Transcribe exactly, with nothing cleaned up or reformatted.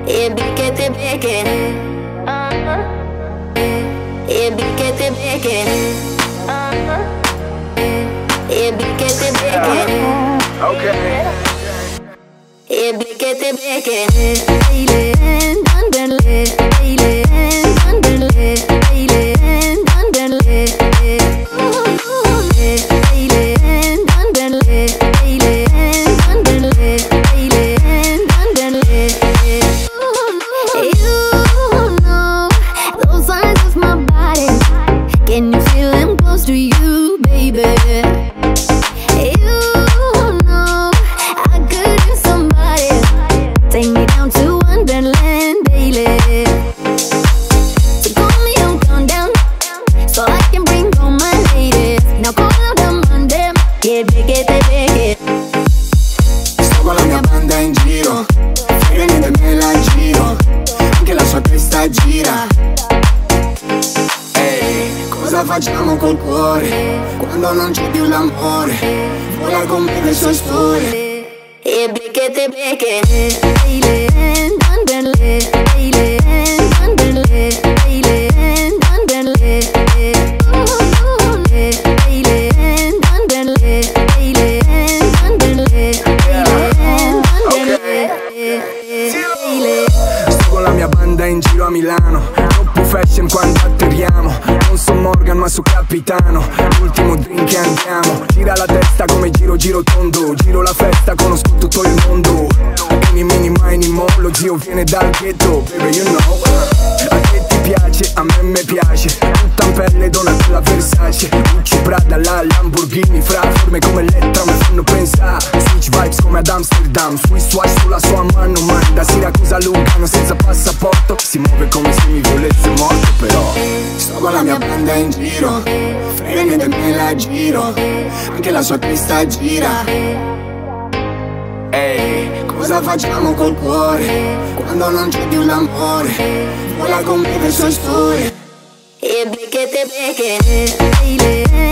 E becchete becche. E becchete becche. E becchete becche. Okay. E becchete becche. Eile danderle, eile danderle, eile danderle. Eile danderle, eile danderle, eile danderle. You know those signs of my body. Can you feel them close to you, baby? Take me down to Wonderland daily. So call me on countdown, so I can bring home my ladies. Now call out the Monday, get big, get big. Sto con la mia banda in giro, frega niente me la giro, anche la sua testa gira. Ehi, cosa facciamo col cuore, quando non c'è più l'amore? Vola con me le sue storie. E becchete becche. Eile danderle, eile danderle, eile danderle. Eile danderle, eile danderle, eile. Sto con la mia banda in giro a Milano, troppo fashion quando atterriamo. Non so Morgan ma so capitano, l'ultimo drink e andiamo. Gira la testa come giro giro tondo, giro la festa, conosco tutto il mondo. Mini mini mini mo, lo zio viene dal ghetto, baby you know. A te ti piace, a me me piace, tutta in pelle Donatella Versace. Gucci Prada, la Lamborghini, fra forme come Elettra mi fanno pensare. Switch vibes come ad Amsterdam, sui swatch sulla sua mano, man. Da Siracusa a Lugano senza passaporto, si muove come se mi volesse morto però. Sto con la mia banda in giro, frega niente me la giro, anche la sua testa gira. Ehi, cosa facciamo col cuore, quando non c'è più l'amore? Vola con me le sue storie. E becchete becche. Eile